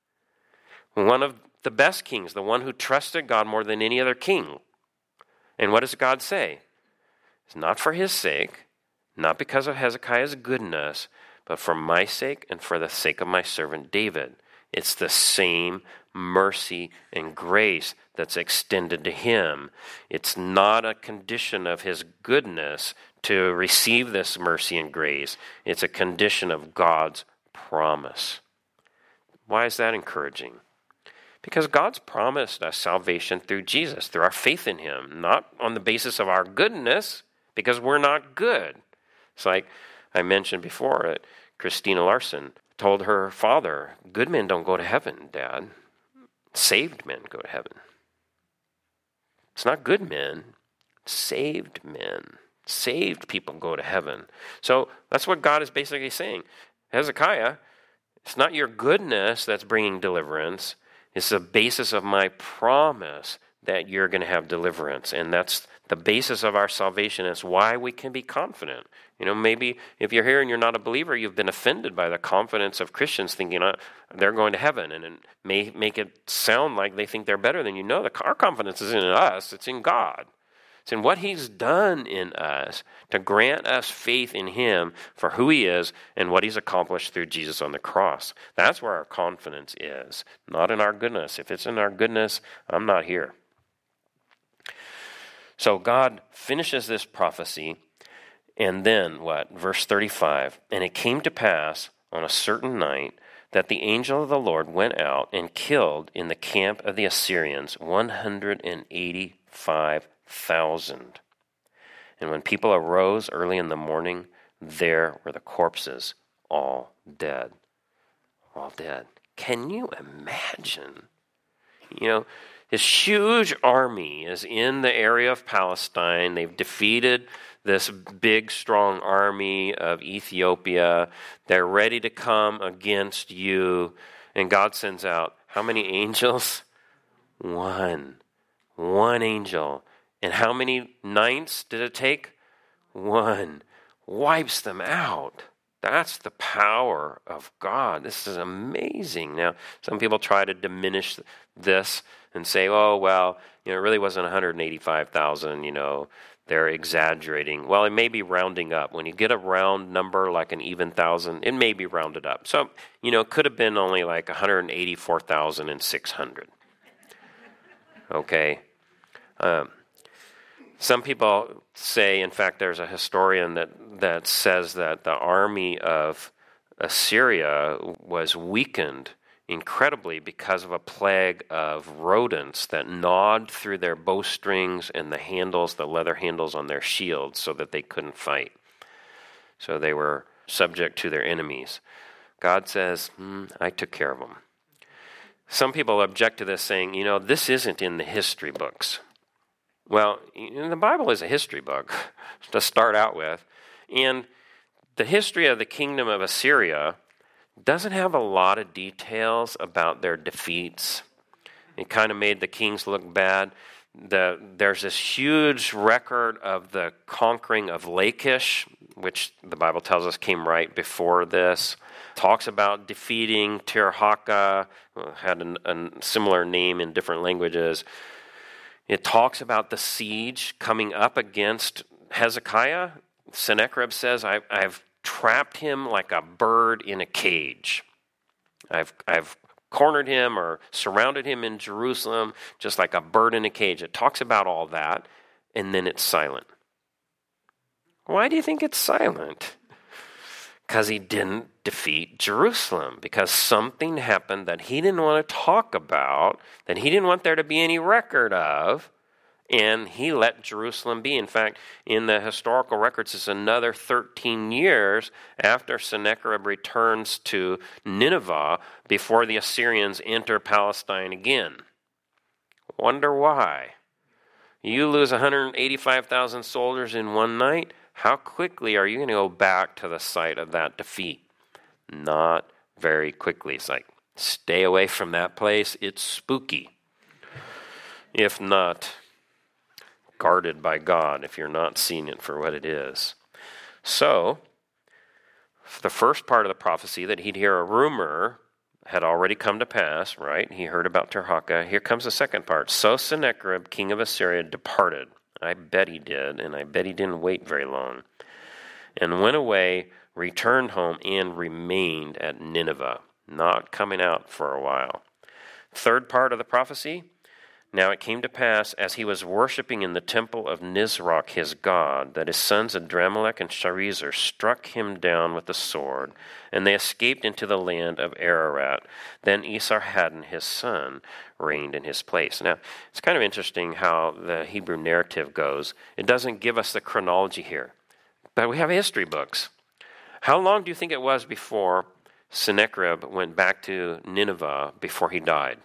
one of the best kings, the one who trusted God more than any other king. And what does God say? It's not for his sake, not because of Hezekiah's goodness, but for my sake and for the sake of my servant David. It's the same mercy and grace that's extended to him. It's not a condition of his goodness to receive this mercy and grace. It's a condition of God's promise. Why is that encouraging? Because God's promised us salvation through Jesus, through our faith in him, not on the basis of our goodness, because we're not good. It's like I mentioned before, that Christina Larson told her father, good men don't go to heaven, Dad. Saved men go to heaven. It's not good men, saved men. Saved people go to heaven. So that's what God is basically saying. Hezekiah, it's not your goodness that's bringing deliverance. It's the basis of my promise that you're going to have deliverance. And that's the basis of our salvation. Is why we can be confident. You know, maybe if you're here and you're not a believer, you've been offended by the confidence of Christians thinking uh, they're going to heaven. And it may make it sound like they think they're better than you. No, the, our confidence isn't in us. It's in God. It's in what he's done in us to grant us faith in him for who he is and what he's accomplished through Jesus on the cross. That's where our confidence is, not in our goodness. If it's in our goodness, I'm not here. So God finishes this prophecy, and then what? Verse thirty-five, and it came to pass on a certain night that the angel of the Lord went out and killed in the camp of the Assyrians one hundred eighty-five thousand. And when people arose early in the morning, there were the corpses, all dead. All dead. Can you imagine? You know, this huge army is in the area of Palestine. They've defeated this big, strong army of Ethiopia. They're ready to come against you. And God sends out how many angels? One. One angel. And how many nights did it take? One. Wipes them out. That's the power of God. This is amazing. Now, some people try to diminish this and say, oh, well, you know, it really wasn't one hundred eighty-five thousand, you know, they're exaggerating. Well, it may be rounding up. When you get a round number like an even thousand, it may be rounded up. So, you know, it could have been only like one hundred eighty-four thousand six hundred. Okay? Um, some people say, in fact, there's a historian that, that says that the army of Assyria was weakened incredibly because of a plague of rodents that gnawed through their bowstrings and the handles, the leather handles on their shields, so that they couldn't fight. So they were subject to their enemies. God says, hmm, I took care of them. Some people object to this, saying, you know, this isn't in the history books. Well, you know, the Bible is a history book to start out with. And the history of the kingdom of Assyria doesn't have a lot of details about their defeats. It kind of made the kings look bad. The, there's this huge record of the conquering of Lachish, which the Bible tells us came right before this. Talks about defeating Tirhakah, had a, a similar name in different languages. It talks about the siege coming up against Hezekiah. Sennacherib says, I, I've trapped him like a bird in a cage. I've I've cornered him or surrounded him in Jerusalem just like a bird in a cage. It talks about all that, and then it's silent. Why do you think it's silent? Because he didn't defeat Jerusalem. Because something happened that he didn't want to talk about, that he didn't want there to be any record of, and he let Jerusalem be. In fact, in the historical records, it's another thirteen years after Sennacherib returns to Nineveh before the Assyrians enter Palestine again. Wonder why? You lose one hundred eighty-five thousand soldiers in one night, how quickly are you going to go back to the site of that defeat? Not very quickly. It's like, stay away from that place. It's spooky. If not guarded by God, if you're not seeing it for what it is. So, the first part of the prophecy, that he'd hear a rumor, had already come to pass, right? He heard about Tirhakah. Here comes the second part. So Sennacherib, king of Assyria, departed. I bet he did, and I bet he didn't wait very long. And went away, returned home, and remained at Nineveh. not coming out for a while. Third part of the prophecy, now it came to pass, as he was worshiping in the temple of Nisroch his god, that his sons Adramelech and Sharezer struck him down with the sword, and they escaped into the land of Ararat. Then Esarhaddon his son reigned in his place. Now, it's kind of interesting how the Hebrew narrative goes. It doesn't give us the chronology here, but we have history books. How long do you think it was before Sennacherib went back to Nineveh before he died?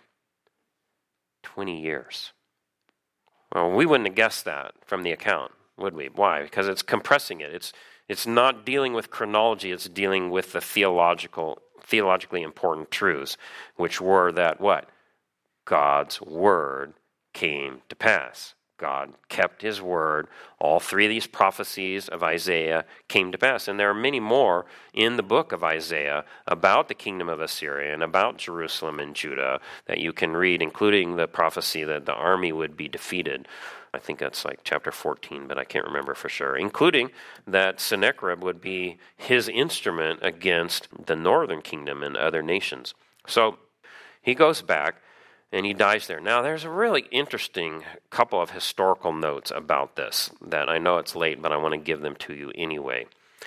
twenty years. Well, we wouldn't have guessed that from the account, would we? Why? Because it's compressing it. It's it's not dealing with chronology, it's dealing with the theological, theologically important truths, which were that what? God's word came to pass. God kept his word. All three of these prophecies of Isaiah came to pass. And there are many more in the book of Isaiah about the kingdom of Assyria and about Jerusalem and Judah that you can read, including the prophecy that the army would be defeated. I think that's like chapter fourteen, but I can't remember for sure. Including that Sennacherib would be his instrument against the northern kingdom and other nations. So he goes back and he dies there. Now, there's a really interesting couple of historical notes about this that I know it's late, but I want to give them to you anyway.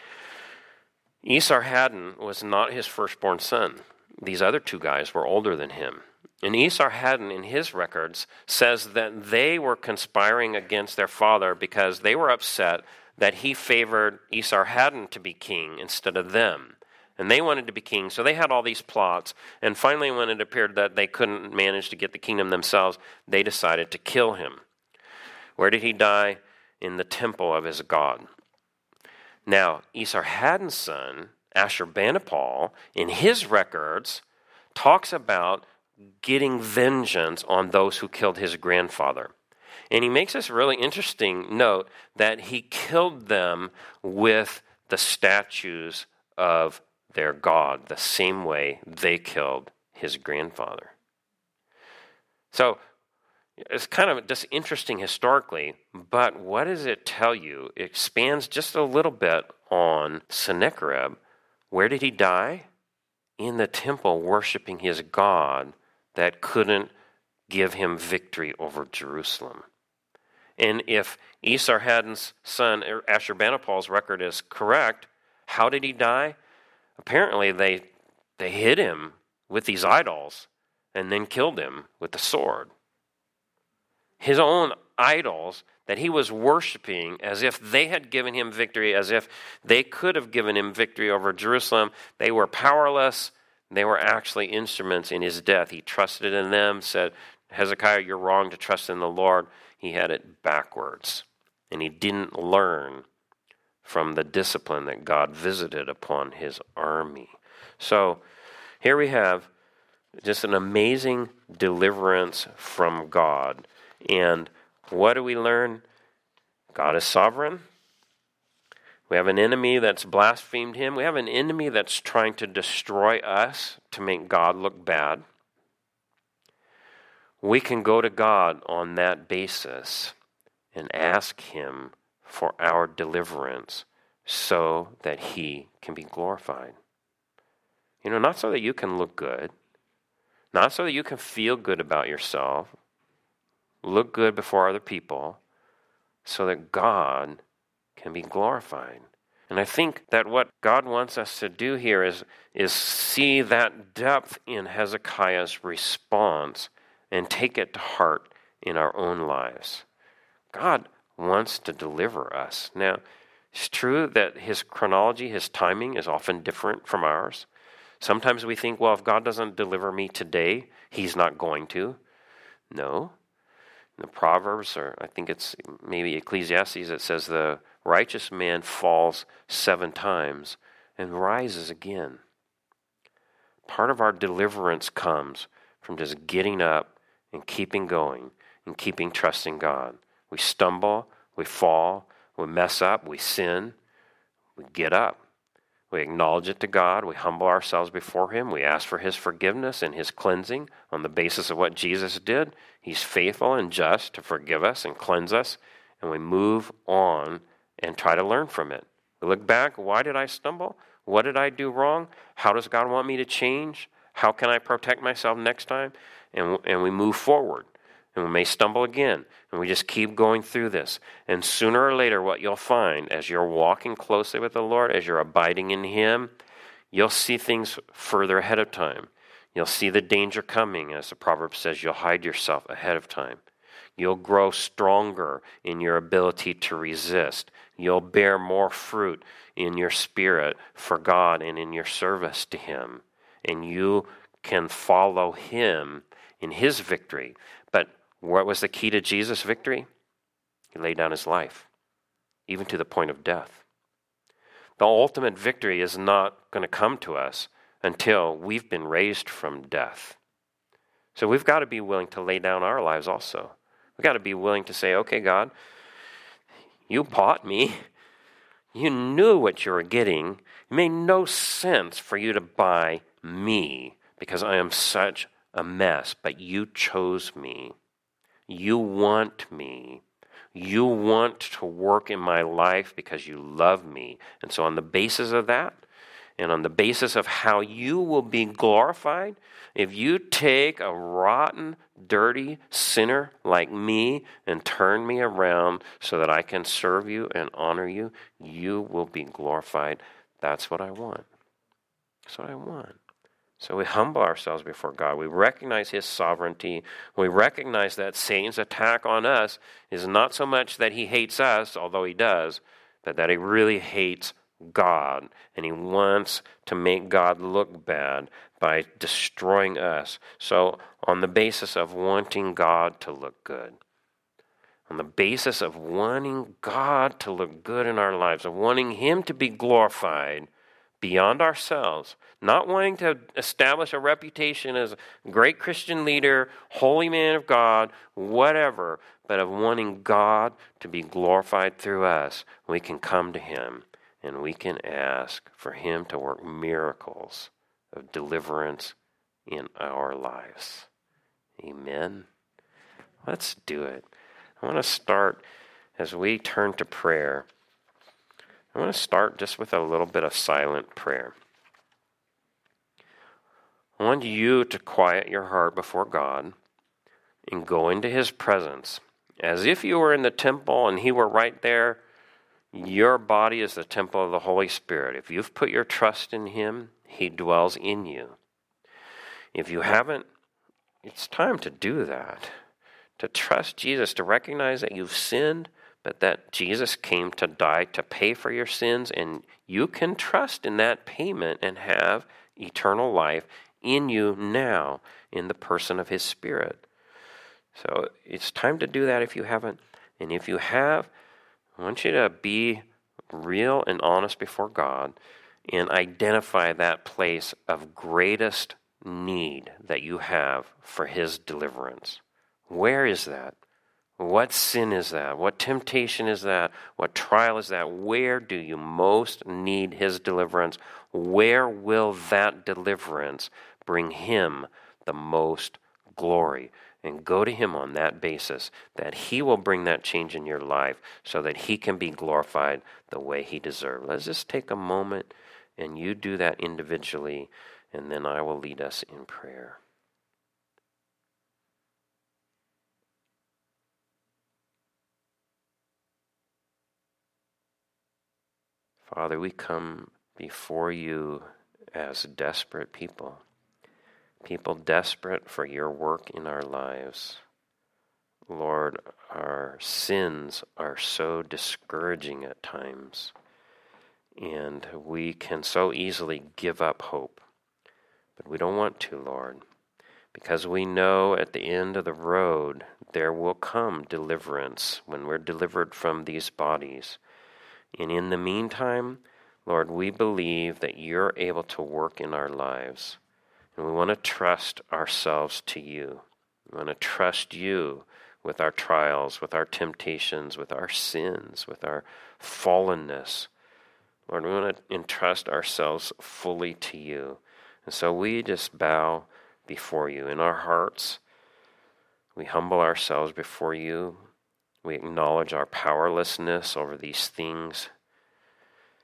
Esarhaddon was not his firstborn son. These other two guys were older than him. And Esarhaddon, in his records, says that they were conspiring against their father because they were upset that he favored Esarhaddon to be king instead of them. And they wanted to be king, so they had all these plots. And finally, when it appeared that they couldn't manage to get the kingdom themselves, they decided to kill him. Where did he die? In the temple of his god. Now, Esarhaddon's son, Ashurbanipal, in his records, talks about getting vengeance on those who killed his grandfather. And he makes this really interesting note that he killed them with the statues of their God, the same way they killed his grandfather. So it's kind of just interesting historically, but what does it tell you? It expands just a little bit on Sennacherib. Where did he die? In the temple, worshiping his God that couldn't give him victory over Jerusalem. And if Esarhaddon's son, Ashurbanipal's record is correct, how did he die? Apparently, they they hit him with these idols and then killed him with the sword. His own idols that he was worshiping as if they had given him victory, as if they could have given him victory over Jerusalem, they were powerless. They were actually instruments in his death. He trusted in them, said, Hezekiah, you're wrong to trust in the Lord. He had it backwards. And he didn't learn from the discipline that God visited upon his army. So here we have just an amazing deliverance from God. And what do we learn? God is sovereign. We have an enemy that's blasphemed him. We have an enemy that's trying to destroy us to make God look bad. We can go to God on that basis and ask him for our deliverance so that he can be glorified. You know, not so that you can look good, not so that you can feel good about yourself, look good before other people, so that God can be glorified. And I think that what God wants us to do here is, is see that depth in Hezekiah's response and take it to heart in our own lives. God wants to deliver us. Now, it's true that his chronology, his timing is often different from ours. Sometimes we think, well, if God doesn't deliver me today, he's not going to. No. In the Proverbs, or I think it's maybe Ecclesiastes, it says the righteous man falls seven times and rises again. Part of our deliverance comes from just getting up and keeping going and keeping trusting God. We stumble, we fall, we mess up, we sin, we get up. We acknowledge it to God, we humble ourselves before him, we ask for his forgiveness and his cleansing on the basis of what Jesus did. He's faithful and just to forgive us and cleanse us, and we move on and try to learn from it. We look back, why did I stumble? What did I do wrong? How does God want me to change? How can I protect myself next time? And, and we move forward. And we may stumble again. And we just keep going through this. And sooner or later, what you'll find as you're walking closely with the Lord, as you're abiding in Him, you'll see things further ahead of time. You'll see the danger coming. As the proverb says, you'll hide yourself ahead of time. You'll grow stronger in your ability to resist. You'll bear more fruit in your spirit for God and in your service to Him. And you can follow Him in His victory. But what was the key to Jesus' victory? He laid down His life, even to the point of death. The ultimate victory is not going to come to us until we've been raised from death. So we've got to be willing to lay down our lives also. We've got to be willing to say, okay, God, you bought me. You knew what you were getting. It made no sense for you to buy me because I am such a mess, but you chose me. You want me. You want to work in my life because you love me. And so on the basis of that, and on the basis of how you will be glorified, if you take a rotten, dirty sinner like me and turn me around so that I can serve you and honor you, you will be glorified. That's what I want. That's what I want. So we humble ourselves before God. We recognize His sovereignty. We recognize that Satan's attack on us is not so much that he hates us, although he does, but that he really hates God. And he wants to make God look bad by destroying us. So on the basis of wanting God to look good, on the basis of wanting God to look good in our lives, of wanting Him to be glorified beyond ourselves, not wanting to establish a reputation as a great Christian leader, holy man of God, whatever, but of wanting God to be glorified through us, we can come to Him and we can ask for Him to work miracles of deliverance in our lives. Amen. Let's do it. I want to start, as we turn to prayer, I want to start just with a little bit of silent prayer. I want you to quiet your heart before God and go into His presence as if you were in the temple and He were right there. Your body is the temple of the Holy Spirit. If you've put your trust in Him, He dwells in you. If you haven't, it's time to do that. To trust Jesus, to recognize that you've sinned, but that Jesus came to die to pay for your sins, and you can trust in that payment and have eternal life in you now in the person of His Spirit. So it's time to do that if you haven't. And if you have, I want you to be real and honest before God and identify that place of greatest need that you have for His deliverance. Where is that? What sin is that? What temptation is that? What trial is that? Where do you most need His deliverance? Where will that deliverance bring Him the most glory? And go to Him on that basis, that He will bring that change in your life so that He can be glorified the way He deserves. Let's just take a moment and you do that individually, and then I will lead us in prayer. Father, we come before you as desperate people, people desperate for your work in our lives. Lord, our sins are so discouraging at times, and we can so easily give up hope. But we don't want to, Lord, because we know at the end of the road there will come deliverance when we're delivered from these bodies. And in the meantime, Lord, we believe that you're able to work in our lives. And we want to trust ourselves to you. We want to trust you with our trials, with our temptations, with our sins, with our fallenness. Lord, we want to entrust ourselves fully to you. And so we just bow before you in our hearts. We humble ourselves before you. We acknowledge our powerlessness over these things.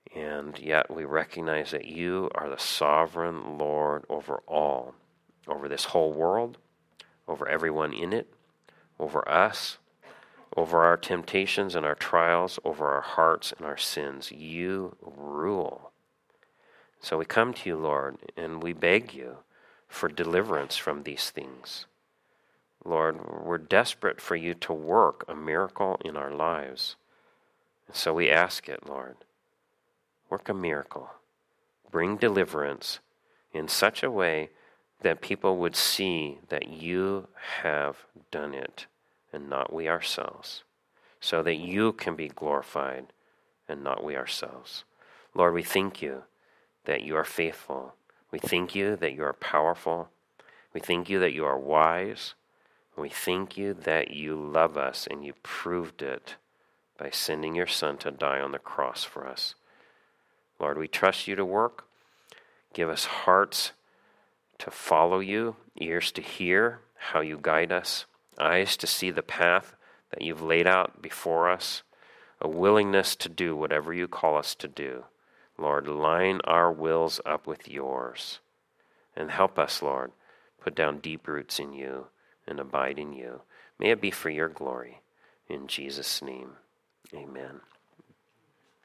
And yet we recognize that you are the sovereign Lord over all, over this whole world, over everyone in it, over us, over our temptations and our trials, over our hearts and our sins. You rule. So we come to you, Lord, and we beg you for deliverance from these things. Lord, we're desperate for you to work a miracle in our lives. And so we ask it, Lord. Work a miracle. Bring deliverance in such a way that people would see that you have done it and not we ourselves, so that you can be glorified and not we ourselves. Lord, we thank you that you are faithful. We thank you that you are powerful. We thank you that you are wise. We thank you that you love us, and you proved it by sending your Son to die on the cross for us. Lord, we trust you to work. Give us hearts to follow you, ears to hear how you guide us, eyes to see the path that you've laid out before us, a willingness to do whatever you call us to do. Lord, line our wills up with yours, and help us, Lord, put down deep roots in you and abide in you. May it be for your glory. In Jesus' name, amen.